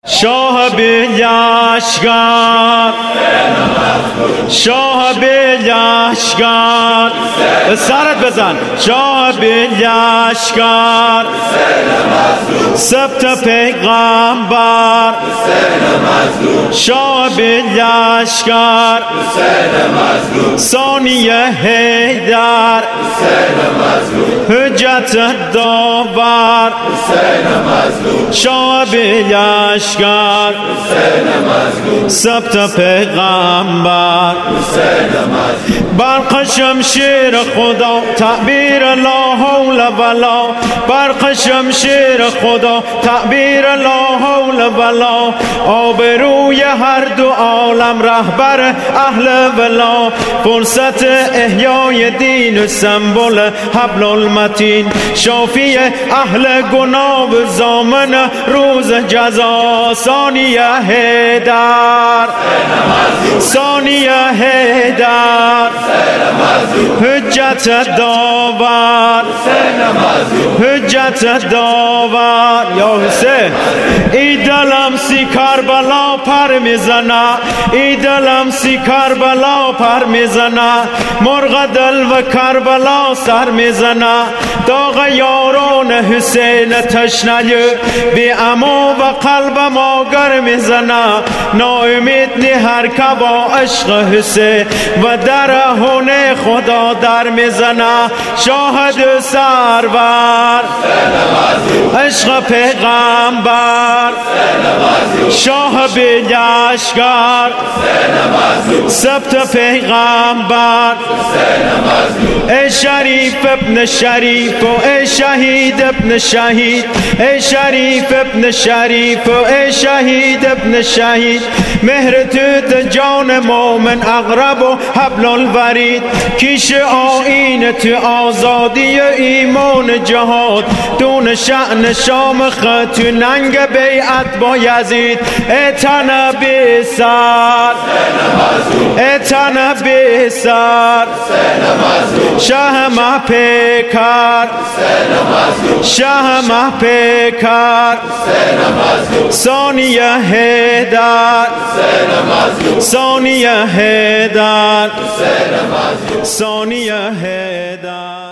شاه بیلشگر شاه بیلشگر سرت بزن شاه بیلشگر سبت پیغمبر شاه بیلشگر ثانیه حیدر حجت داور شاه بیلشگر سبت پیغمبر برق شمشیر خدا تعبیر لا حول ولا برق شمشیر خدا تعبیر لا حول ولا آبروی هر دو عالم رهبر اهل ولا فرصت احیای دین و سمبل حبل المتین شافی اهل گناه و ضامن روز جزا ثانیه حیدر ثانیه حیدر حجت داور حجت داور یا حسین ای دلم سی کربلا پر میزنه ای دلم سی کربلا پر میزنه مرغ دل و کربلا سر میزنه داغ یاران حسین تشنه بی اما و قلب ما گر میزنه ناامید نی هر که با عشق حسین و در هون خدا در میزنه شاهد سرور عشق پیغمبر شاه بیلشگر سبت پیغمبر ای شریف ابن شریف و ای شهید ابن شهید ای شریف ابن شریف و ای شهید ابن شهید مهر تو جان مومن اقرب و حبل الورید کیش آیین تو آزادی ایمان جهاد دون شأن شام خط ننگ بیعت با یزید ای تن بی سر ای تن بی سر شاه ما پیکر شاه ما پیکر ثانیه حیدر ثانیه حیدر ثانیه حیدر